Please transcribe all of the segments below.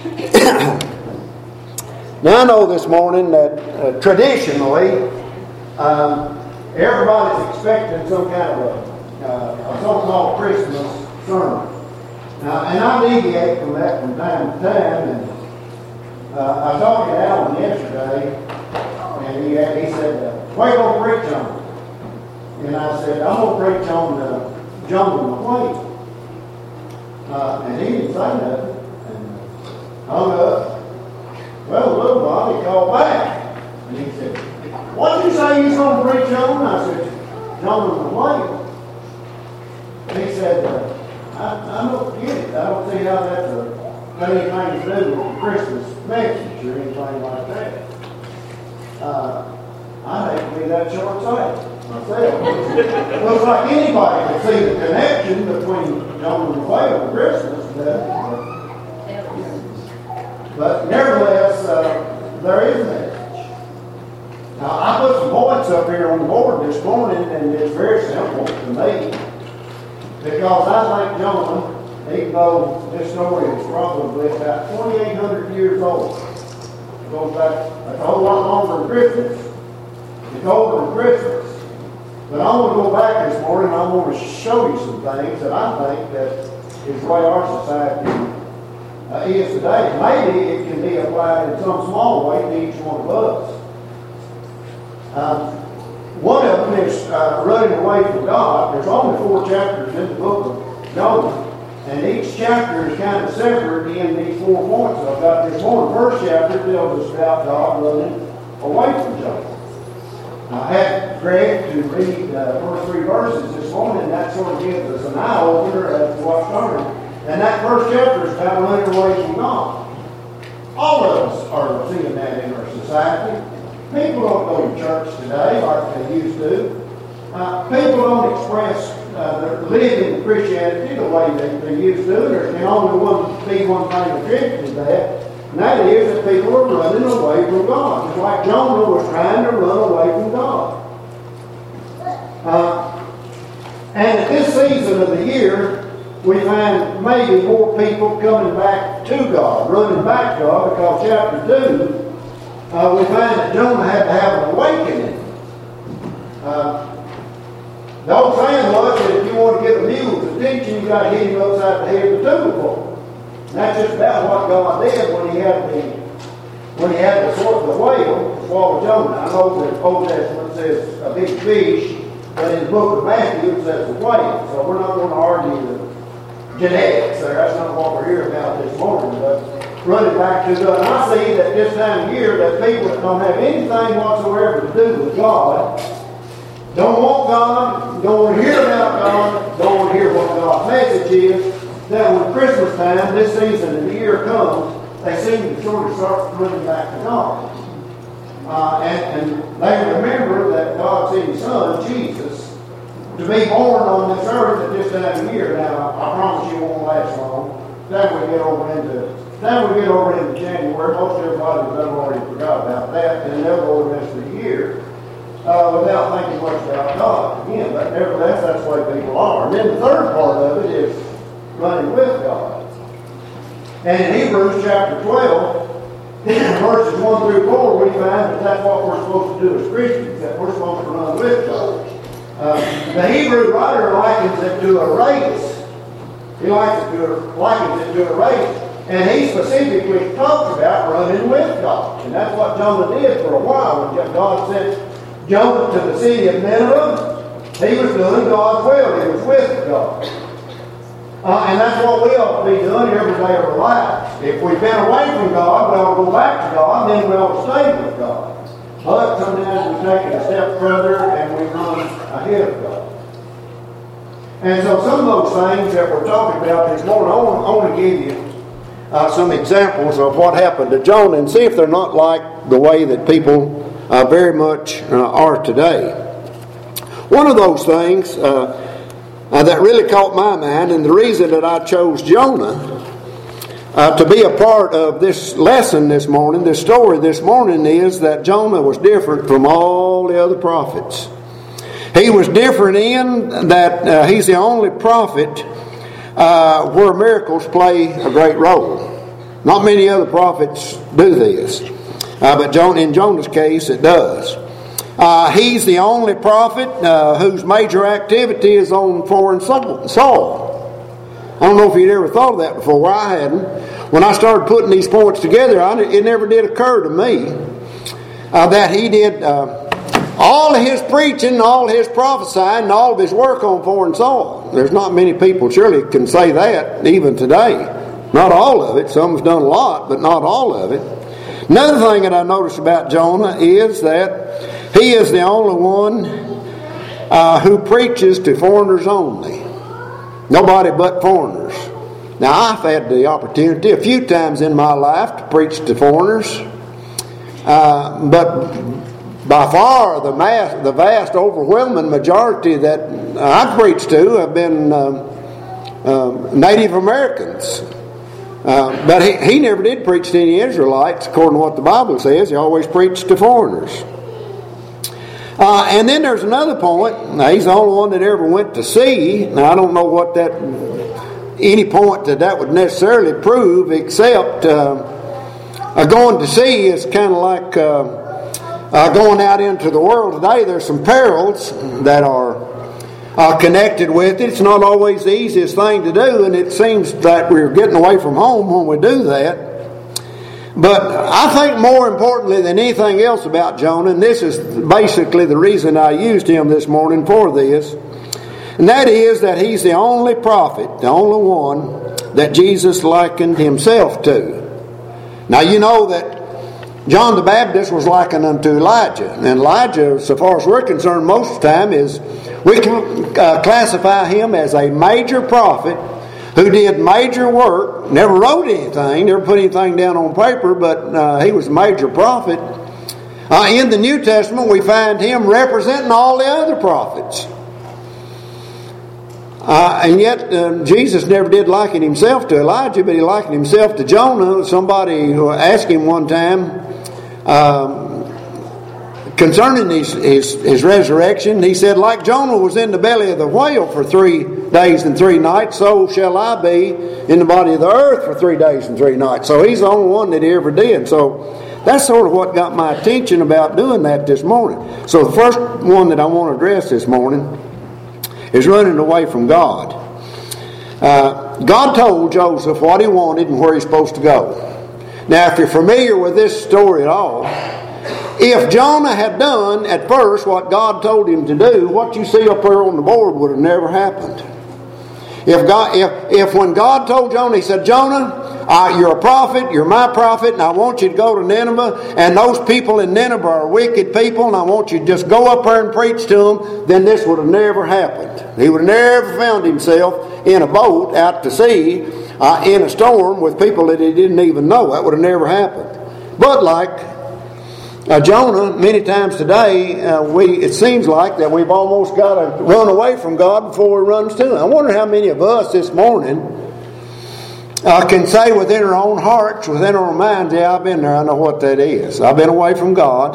Now I know this morning that traditionally everybody's expecting some kind of a so-called Christmas sermon. Now, and I deviate from that from time to time. And I talked to Alan yesterday, and he said, "What are you going to preach on?" And I said, "I'm going to preach on Jungle McQueen." And he didn't say nothing. And hung up. Well, a little while, he called back. And he said, "What did you say you was going to preach on?" I said, "Jungle McQueen." He said, I don't get it. I don't see how that's anything to do with the Christmas message or anything like that. I hate to be that short-sighted myself. Looks like anybody can see the connection between Jungle McQueen and Christmas. But nevertheless, there is a message. Now, I put some points up here on the board this morning, and it's very simple to me. Because I think Jonah, even though this story is probably about 2,800 years old, it goes back a whole lot longer than Christmas. It's older than Christmas. But I want to go back this morning and I want to show you some things that I think that is the way our society is today. Maybe it can be applied in some small way to each one of us. One of them is running away from God. There's only 4 chapters in the book of Jonah, and each chapter is kind of separate in these 4 points I've got this morning. The first chapter tells us about God running away from Jonah. I had Greg to read the first 3 verses this morning, and that sort of gives us an eye-opener as to what's coming. And that first chapter is about running away from God. All of us are seeing that in our society. People don't go to church today like they used to. People don't express live in Christianity the way they used to. There can only be one thing attributed to that, and that is that people are running away from God. Just like Jonah was trying to run away from God. And at this season of the year, we find maybe more people coming back to God, running back to God, because chapter 2, we find that Jonah had to have an awakening. The old saying was that if you want to get a mule's attention, you got to hit him upside the head with a 2-by-4. And that's just about what God did when he had the sword of the whale to swallow Jonah. I know the Old Testament says a big fish, but in the book of Matthew it says a whale. So we're not going to argue the genetics there. That's not what we're here about this morning. But running back to God, and I see that this time of year that people that don't have anything whatsoever to do with God, don't want God, don't want to hear about God, don't want to hear what God's message is, that when Christmas time, this season of the year comes, they seem to sort of start running back to God. And they remember that God sent His Son, Jesus, to be born on this earth at this time of year. Now, I promise you it won't last long. Then we get over into January. Most everybody has already forgot about that, and they'll go the rest of the year without thinking much about God again. But nevertheless, that's the way people are. And then the third part of it is running with God. And in Hebrews chapter 12, verses 1 through 4, we find that that's what we're supposed to do as Christians, that we're supposed to run with God. The Hebrew writer likens it to a race. He likens it to a race. And he specifically talks about running with God. And that's what Jonah did for a while. When God sent Jonah to the city of Nineveh, he was doing God's will. He was with God. And that's what we ought to be doing every day of our lives. If we've been away from God, we ought to go back to God, then we ought to stay with God. But sometimes we take it a step further and we run ahead of God. And so some of those things that we're talking about this morning, I want to give you some examples of what happened to Jonah and see if they're not like the way that people very much are today. One of those things that really caught my mind, and the reason that I chose Jonah to be a part of this lesson this morning, this story this morning, is that Jonah was different from all the other prophets. He was different in that he's the only prophet where miracles play a great role. Not many other prophets do this. But in Jonah's case, it does. He's the only prophet whose major activity is on foreign soil. I don't know if you'd ever thought of that before. I hadn't. When I started putting these points together, it never did occur to me that he did all of his preaching, all his prophesying, and all of his work on foreign soil. There's not many people surely can say that even today. Not all of it. Some have done a lot, but not all of it. Another thing that I noticed about Jonah is that he is the only one who preaches to foreigners only. Nobody but foreigners. Now, I've had the opportunity a few times in my life to preach to foreigners, but by far the vast overwhelming majority that I've preached to have been Native Americans. But he never did preach to any Israelites, according to what the Bible says. He always preached to foreigners. And then there's another point. Now, he's the only one that ever went to sea. Now, I don't know what any point that would necessarily prove, except going to sea is kind of like going out into the world today. There's some perils that are connected with it. It's not always the easiest thing to do, and it seems that we're getting away from home when we do that. But I think more importantly than anything else about Jonah, and this is basically the reason I used him this morning for this, and that is that he's the only prophet, the only one that Jesus likened himself to. Now you know that John the Baptist was likened unto Elijah. And Elijah, so far as we're concerned, most of the time we can classify him as a major prophet who did major work, never wrote anything, never put anything down on paper, but he was a major prophet. In the New Testament, we find him representing all the other prophets. And yet, Jesus never did liken himself to Elijah, but he likened himself to Jonah. Somebody who asked him one time concerning his resurrection, he said, like Jonah was in the belly of the whale for 3 days and 3 nights, so shall I be in the body of the earth for 3 days and 3 nights. So he's the only one that he ever did. So that's sort of what got my attention about doing that this morning. So the first one that I want to address this morning is running away from God. God told Joseph what he wanted and where he's supposed to go. Now, if you're familiar with this story at all, if Jonah had done at first what God told him to do, what you see up there on the board would have never happened. If when God told Jonah, he said, Jonah, you're a prophet, you're my prophet, and I want you to go to Nineveh, and those people in Nineveh are wicked people, and I want you to just go up there and preach to them, then this would have never happened. He would have never found himself in a boat out to sea in a storm with people that he didn't even know. That would have never happened. But like Jonah, many times today, it seems like that we've almost got to run away from God before we run to Him. I wonder how many of us this morning can say within our own hearts, within our minds, yeah, I've been there, I know what that is. I've been away from God.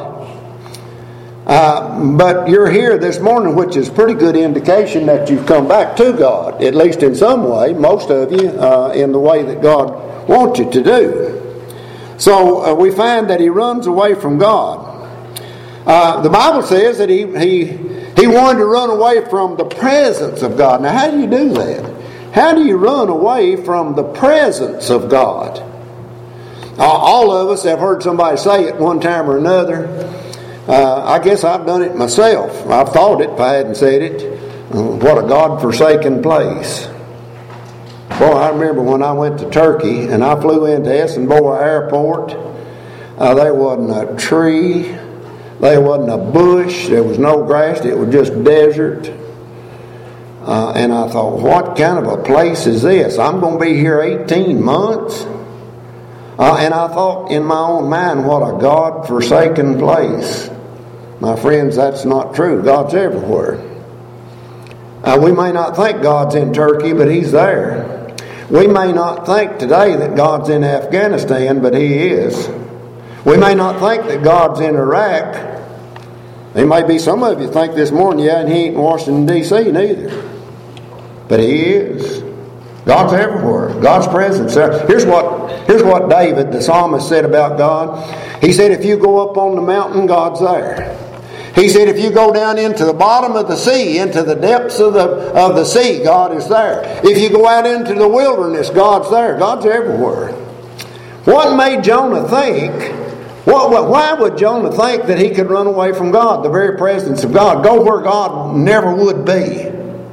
But you're here this morning, which is a pretty good indication that you've come back to God, at least in some way, most of you, in the way that God wants you to do. So we find that he runs away from God. The Bible says that he wanted to run away from the presence of God. Now, how do you do that? How do you run away from the presence of God? All of us have heard somebody say it one time or another. I guess I've done it myself. I've thought it if I hadn't said it. What a God-forsaken place. Boy, I remember when I went to Turkey and I flew into Esenboğa Airport. There wasn't a tree. There wasn't a bush. There was no grass. It was just desert. And I thought, what kind of a place is this? I'm going to be here 18 months? And I thought in my own mind, what a God-forsaken place. My friends, that's not true. God's everywhere. We may not think God's in Turkey, but He's there. We may not think today that God's in Afghanistan, but He is. We may not think that God's in Iraq. There may be some of you think this morning, yeah, and He ain't in Washington, D.C. neither. But He is. God's everywhere. God's presence there. Here's what David, the psalmist, said about God. He said, if you go up on the mountain, God's there. He said, if you go down into the bottom of the sea, into the depths of the sea, God is there. If you go out into the wilderness, God's there. God's everywhere. What made Jonah think? Why would Jonah think that he could run away from God, the very presence of God, go where God never would be?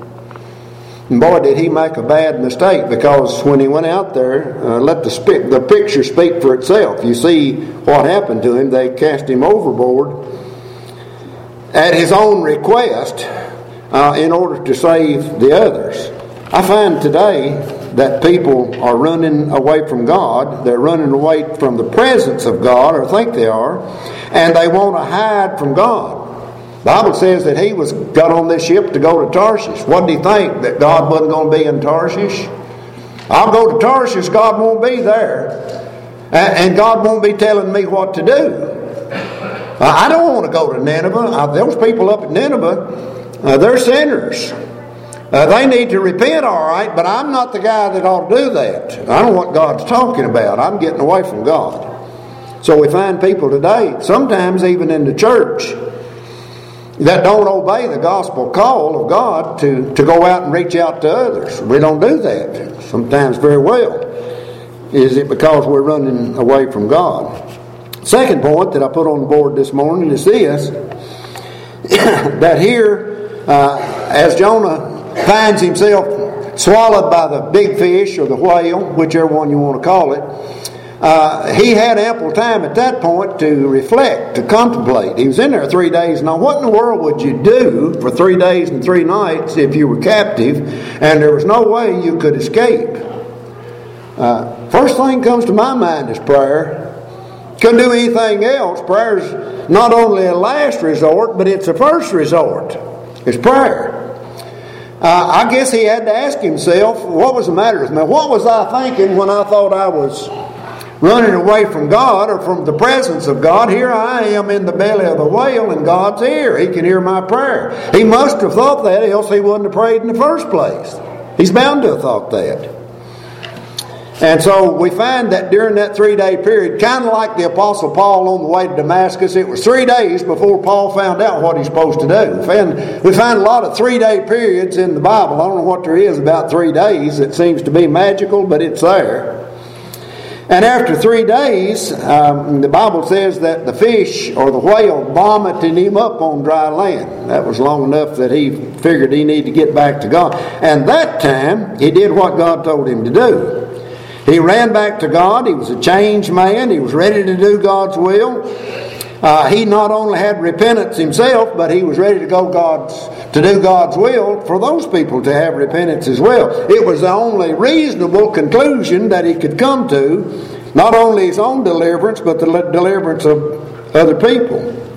And boy, did he make a bad mistake, because when he went out there, let the picture speak for itself. You see what happened to him. They cast him overboard at his own request in order to save the others. I find today that people are running away from God. They're running away from the presence of God, or think they are, and they want to hide from God. The Bible says that he got on this ship to go to Tarshish. What did he think? That God wasn't going to be in Tarshish? I'll go to Tarshish, God won't be there. And God won't be telling me what to do. I don't want to go to Nineveh. Those people up at Nineveh, they're sinners. They need to repent, all right, but I'm not the guy that ought to do that. I don't know what God's talking about. I'm getting away from God. So we find people today, sometimes even in the church, that don't obey the gospel call of God to go out and reach out to others. We don't do that sometimes very well. Is it because we're running away from God? Second point that I put on the board this morning is this, that here, as Jonah finds himself swallowed by the big fish or the whale, whichever one you want to call it, he had ample time at that point to reflect, to contemplate. He was in there 3 days. Now, what in the world would you do for 3 days and 3 nights if you were captive and there was no way you could escape? First thing comes to my mind is prayer. Couldn't do anything else. Prayer's not only a last resort, but it's a first resort. It's prayer. I guess he had to ask himself, what was the matter with me? What was I thinking when I thought I was running away from God or from the presence of God? Here I am in the belly of the whale, and God's here. He can hear my prayer. He must have thought that, else he wouldn't have prayed in the first place. He's bound to have thought that. And so we find that during that 3-day period, kind of like the Apostle Paul on the way to Damascus, it was 3 days before Paul found out what he's supposed to do. We find a lot of 3-day periods in the Bible. I don't know what there is about 3 days. It seems to be magical, but it's there. And after 3 days, the Bible says that the fish or the whale vomited him up on dry land. That was long enough that he figured he needed to get back to God. And that time, he did what God told him to do. He ran back to God. He was a changed man. He was ready to do God's will. He not only had repentance himself, but he was ready to go to do God's will for those people to have repentance as well. It was the only reasonable conclusion that he could come to, not only his own deliverance, but the deliverance of other people.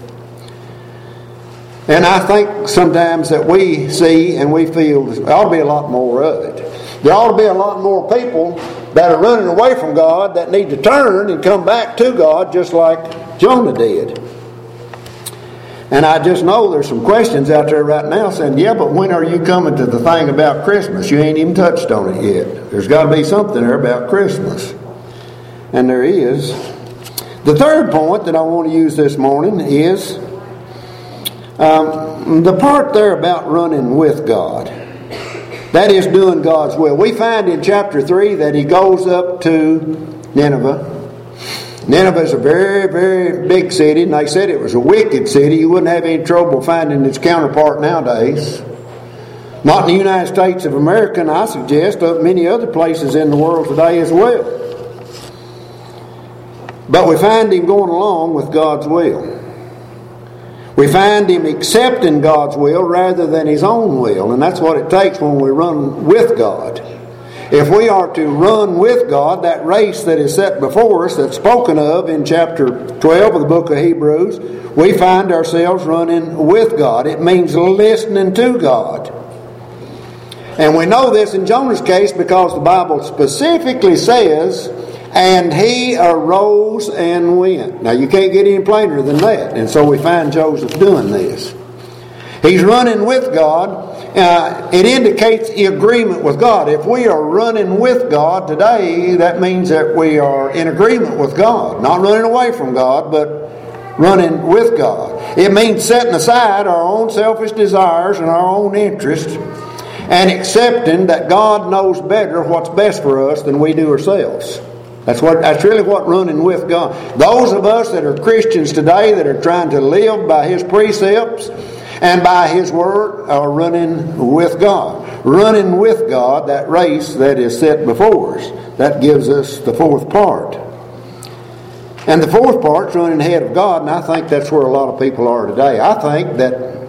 And I think sometimes that we see and we feel there ought to be a lot more of it. There ought to be a lot more people that are running away from God that need to turn and come back to God just like Jonah did. And I just know there's some questions out there right now saying, yeah, but when are you coming to the thing about Christmas? You ain't even touched on it yet. There's got to be something there about Christmas. And there is. The third point that I want to use this morning is the part there about running with God. That is doing God's will. We find in chapter 3 that he goes up to Nineveh. Nineveh is a very, very big city, and they said it was a wicked city. You wouldn't have any trouble finding its counterpart nowadays. Not in the United States of America, and I suggest of many other places in the world today as well. But we find him going along with God's will. We find him accepting God's will rather than his own will. And that's what it takes when we run with God. If we are to run with God, that race that is set before us, that's spoken of in chapter 12 of the book of Hebrews, we find ourselves running with God. It means listening to God. And we know this in Jonah's case because the Bible specifically says, and he arose and went. Now you can't get any plainer than that. And so we find Joseph doing this. He's running with God, it indicates agreement with God. If we are running with God today, that means that we are in agreement with God. Not running away from God, but running with God. It means setting aside our own selfish desires and our own interests and accepting that God knows better what's best for us than we do ourselves. That's really what running with God. Those of us that are Christians today that are trying to live by His precepts and by His Word are running with God. Running with God, that race that is set before us. That gives us the fourth part. And the fourth part's running ahead of God, and I think that's where a lot of people are today. I think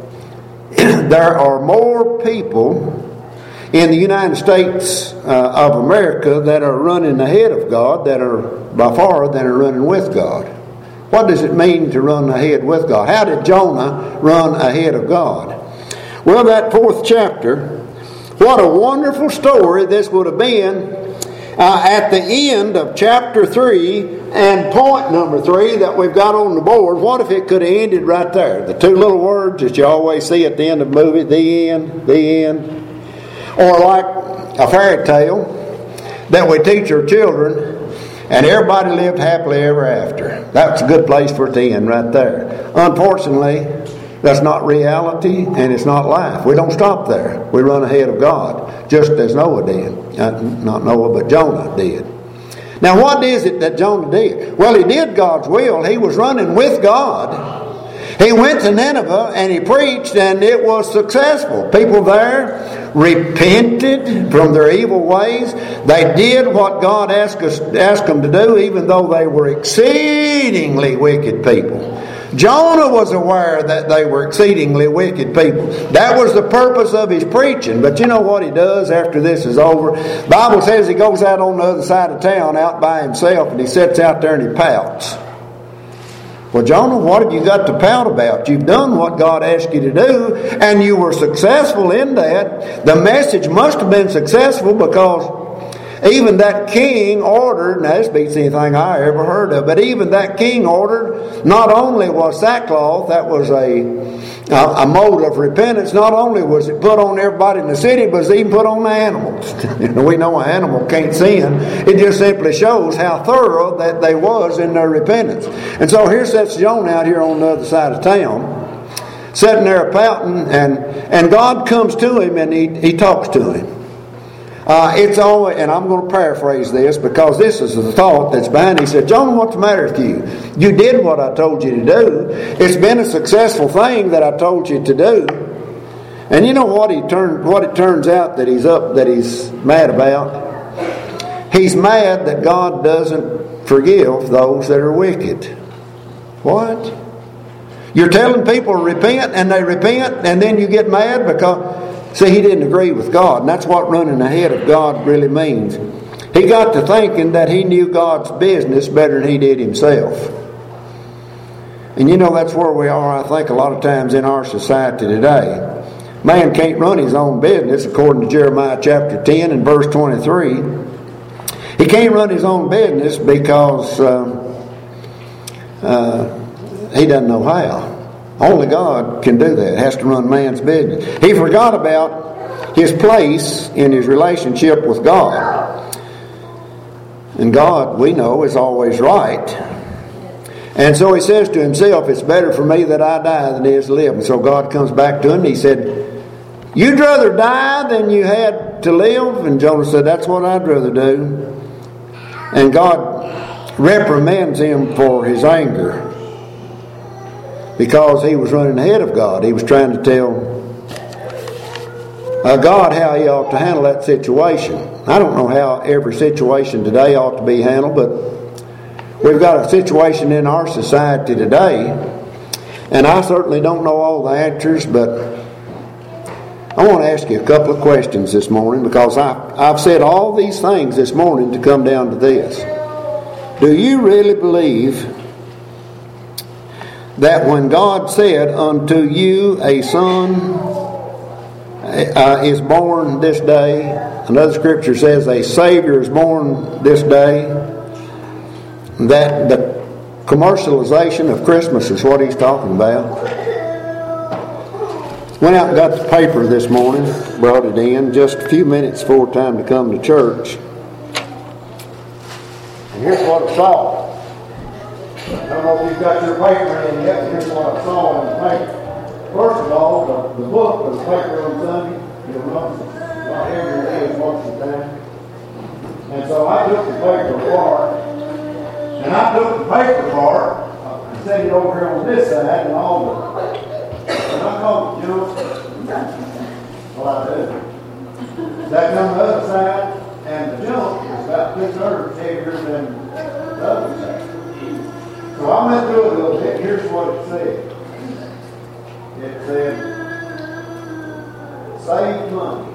that there are more people in the United States of America that are running ahead of God that are by far than are running with God. What does it mean to run ahead with God? How did Jonah run ahead of God? Well, that fourth chapter, what a wonderful story this would have been at the end of chapter 3 and point number 3 that we've got on the board. What if it could have ended right there? The two little words that you always see at the end of the movie, the end, the end. Or like a fairy tale that we teach our children, and everybody lived happily ever after. That's a good place for it to end right there. Unfortunately, that's not reality and it's not life. We don't stop there. We run ahead of God, just as Noah did. Not Noah, but Jonah did. Now, what is it that Jonah did? Well, he did God's will. He was running with God. He went to Nineveh and he preached, and it was successful. People there repented from their evil ways. They did what God asked them to do, even though they were exceedingly wicked people. Jonah was aware that they were exceedingly wicked people. That was the purpose of his preaching. But you know what he does after this is over? The Bible says he goes out on the other side of town out by himself, and he sits out there and he pouts. Well, Jonah, what have you got to pout about? You've done what God asked you to do, and you were successful in that. The message must have been successful because even that king ordered, now this beats anything I ever heard of, but even that king ordered, not only was sackcloth, that was a mode of repentance, not only was it put on everybody in the city, but it was even put on the animals. We know an animal can't sin. It just simply shows how thorough that they was in their repentance. And so here sits Jonah out here on the other side of town, sitting there pouting, and God comes to him and he talks to him. It's always, and I'm going to paraphrase this because this is the thought that's behind it. He said, Jonah, what's the matter with you? You did what I told you to do. It's been a successful thing that I told you to do. And you know what it turns out that he's mad about? He's mad that God doesn't forgive those that are wicked. What? You're telling people to repent and they repent and then you get mad because... See, he didn't agree with God, and that's what running ahead of God really means. He got to thinking that he knew God's business better than he did himself. And you know, that's where we are, I think, a lot of times in our society today. Man can't run his own business, according to Jeremiah chapter 10 and verse 23. He can't run his own business because he doesn't know how. Only God can do that. Has to run man's business. He forgot about his place in his relationship with God. And God, we know, is always right. And so he says to himself, it's better for me that I die than it is to live. And so God comes back to him and he said, you'd rather die than you had to live? And Jonah said, that's what I'd rather do. And God reprimands him for his anger. Because he was running ahead of God. He was trying to tell God how he ought to handle that situation. I don't know how every situation today ought to be handled, but we've got a situation in our society today, and I certainly don't know all the answers, but I want to ask you a couple of questions this morning, because I've said all these things this morning to come down to this. Do you really believe that when God said, unto you a son is born this day, another scripture says a Savior is born this day, that the commercialization of Christmas is what he's talking about? Went out and got the paper this morning, brought it in just a few minutes before time to come to church. And here's what I saw. I don't know if you've got your paper in yet, but here's what I saw in the paper. First of all, the book was paper on Sunday. You'll notice it's a lot heavier than it is most of the time. And so I took the paper apart. And I took the paper apart and set it over here on this side and all the... And I called it, well, I do. That come the other side, and the junk is about 2/3 heavier than the other side. So I went through it a little bit. Here's what it said. It said, save money.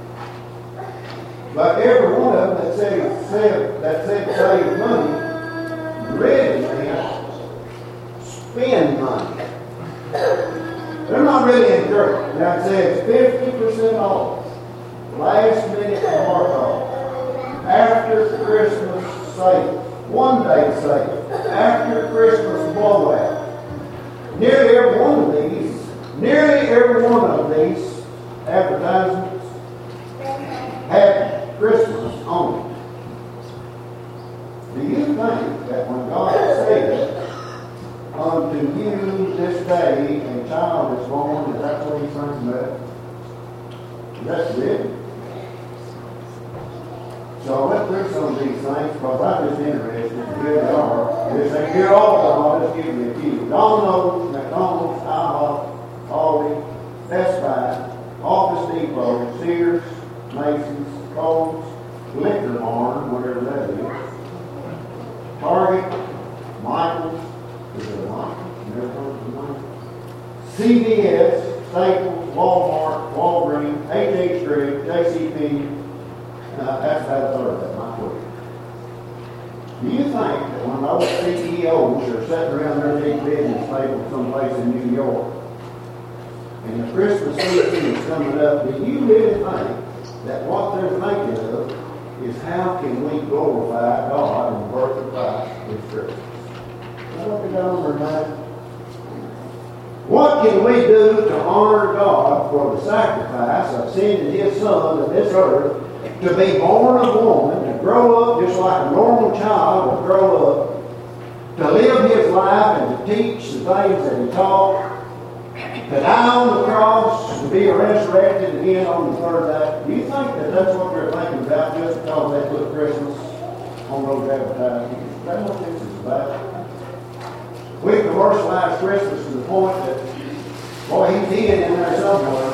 But every one of them that said save money really meant spend money. They're not really encouraged. Now it says 50% off, last minute mark off, after Christmas sale, 1 day sale, after Christmas blowout. Nearly every one of these advertisements had Christmas on it. Do you think that when God said, unto you this day a child is born, is that what he's thinking about? That's it. So I went through some of these things because I'm just interested. Here they are. This ain't here all the time. I'll just give you a few. Domino's, McDonald's, IHOP, Aldi, Best Buy, Office Depot, Sears, Macy's, Kohl's, Liquor Barn, whatever that is, Target, Michael's, is it Michael's? CVS, Staples, Walmart, Walgreens, H.H. Gregg, J.C.Penney. That's about a third of that, not quick. Do you think that when those CEOs are sitting around their big business table someplace in New York, and the Christmas season is coming up, do you really think that what they're thinking of is how can we glorify God and the birth of Christ this Christmas? What can we do to honor God for the sacrifice of sending His Son to this earth to be born of woman, to grow up just like a normal child would grow up, to live his life and to teach the things that he taught, to die on the cross, to be resurrected again on the third day? Do you think that that's what they're thinking about just because they put Christmas on those advertisements? That's what this is about. We commercialize Christmas to the point that, boy, he's hid in there somewhere.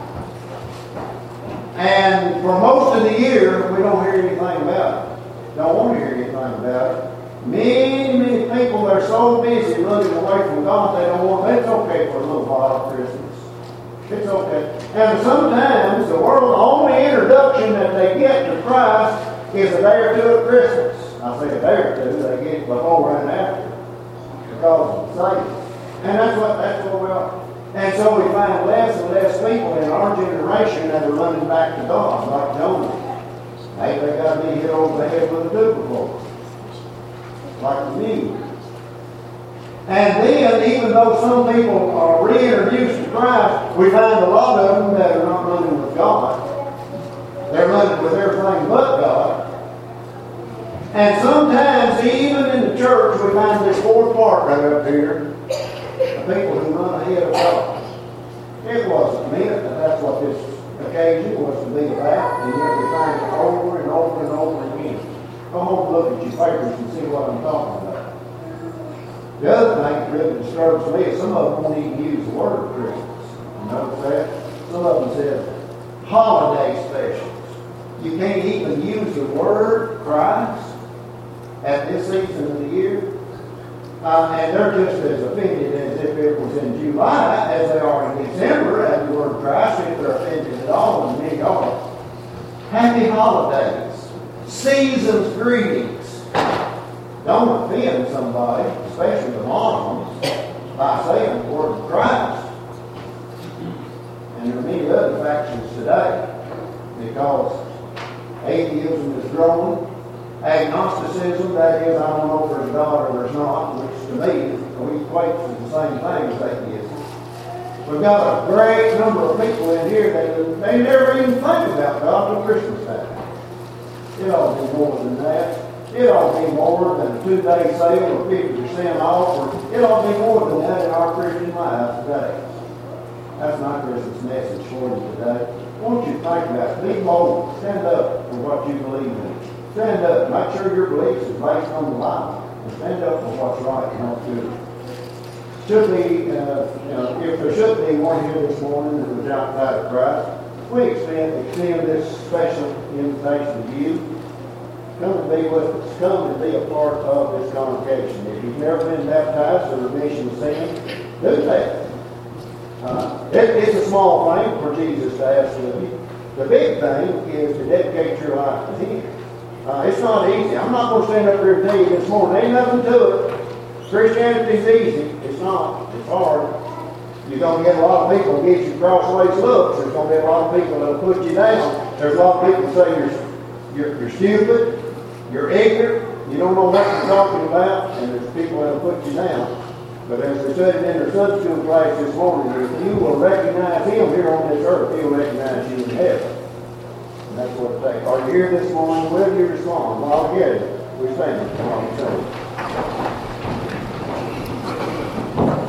And for most of the year, we don't hear anything about it. Don't want to hear anything about it. Many people are so busy running away from God, they don't want, it's okay for a little while at Christmas. It's okay. And sometimes the only introduction that they get to Christ is a day or two at Christmas. I say a day or two, they get it before and after. Because of the Savior. And that's what we are. And so we find less and less people in our generation that are running back to God, like Jonah. Hey, they got to be hit over the head with a duplicate, like the mule. And then, even though some people are reintroduced to Christ, we find a lot of them that are not running with God. They're running with everything but God. And sometimes, even in the church, we find this fourth part right up here, the people who run ahead of God. It wasn't meant that that's what this occasion was to be about, and yet we find it over and over and over again. Go home and look at your papers and see what I'm talking about. The other thing that really disturbs me is some of them won't even use the word Christmas. You notice that? Some of them said holiday specials. You can't even use the word Christ at this season of the year. And they're just as offended as if it was in July as they are in December at the word Christ, if they're offended at all, and many are. Happy holidays. Season's greetings. Don't offend somebody, especially the moms, by saying the word of Christ. And there are many other factions today because atheism is growing. Agnosticism, that is, I don't know if there's God or there's not, which to me, we equate to the same thing as atheism. We've got a great number of people in here that they never even think about God till Christmas time. It ought to be more than that. It ought to be more than a 2-day sale or 50% off, or it ought to be more than that in our Christian lives today. That's my Christmas message for you today. I want you to think about it. Be bold. Stand up for what you believe in. Stand up. Make sure your beliefs is based on the Bible. And stand up for what's right and not good. Should be, if there should be one here this morning that was outside of Christ, we extend this special invitation to you. Come and be with us. Come and be a part of this congregation. If you've never been baptized for remission of sin, do that. It's a small thing for Jesus to ask of you. The big thing is to dedicate your life to Him. It's not easy. I'm not going to stand up here and tell you this morning. Ain't nothing to it. Christianity is easy. It's not. It's hard. You're going to get a lot of people who give you crossways looks. There's going to be a lot of people that will put you down. There's a lot of people who say you're stupid, you're ignorant, you don't know what you're talking about, and there's people that will put you down. But as we said in their Sunday school class this morning, if you will recognize Him here on this earth, He'll recognize you in heaven. And that's what it takes. Are you here this morning? Will you respond? While we get it, we stand.